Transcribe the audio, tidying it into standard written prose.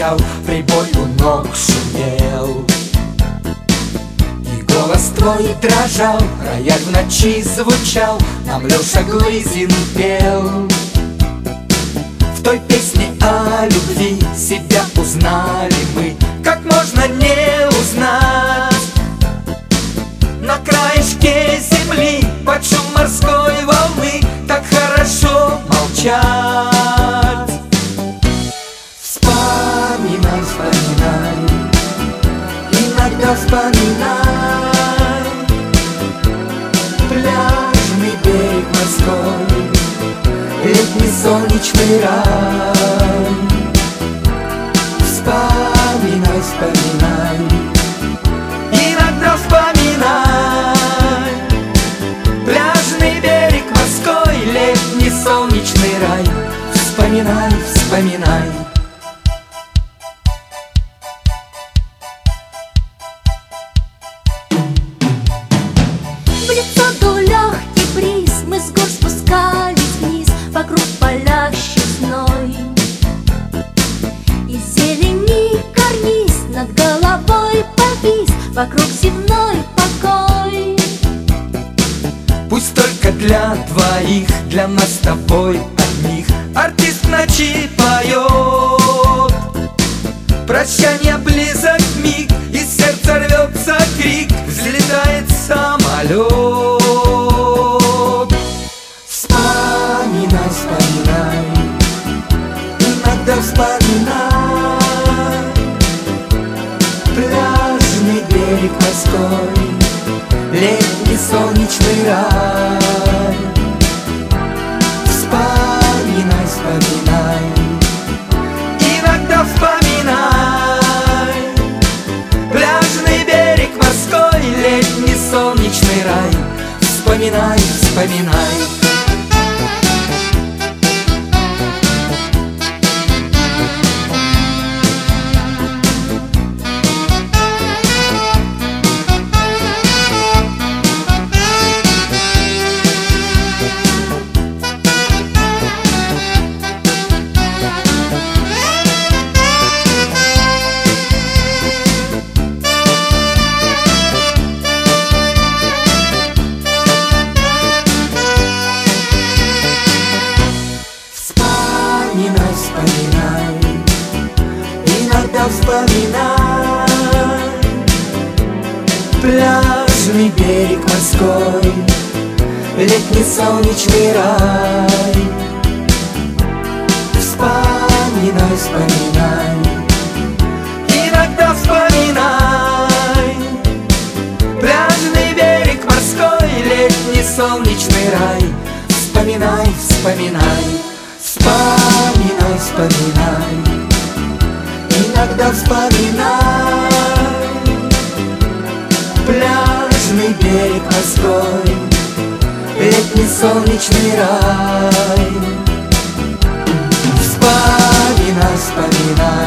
стучал, прибой у ног шумел. И голос твой дрожал, рояль в ночи звучал, нам Леша Глызин пел. В той песне о любви себя узнали мы, как можно не узнать. На краешке земли, под шум морской волны, так хорошо молчать. Вспоминай, вспоминай, иногда вспоминай пляжный берег морской, летний солнечный рай. Вспоминай, вспоминай, иногда вспоминай пляжный берег морской, летний солнечный рай. Вспоминай, вспоминай. В лицо дул легкий бриз, мы с гор спускались вниз, вокруг палящий зной. Из зелени карниз над головой повис, вокруг земной покой. Пусть только для двоих, для нас с тобой одних, артист в ночи поет. Прощание близок миг, из сердца рвется крик, взлетает самолет. Вспоминай, вспоминай, иногда вспоминай пляжный берег морской, летний солнечный рай. Вспоминай, вспоминай, иногда вспоминай пляжный берег морской, летний солнечный рай. Вспоминай, вспоминай. Вспоминай, вспоминай, иногда вспоминай пляжный берег морской, летний солнечный рай. Вспоминай, вспоминай, иногда вспоминай пляжный берег морской, летний солнечный рай. Вспоминай, вспоминай. Вспоминай, вспоминай, иногда вспоминай пляжный берег морской, летний солнечный рай. Вспоминай, вспоминай.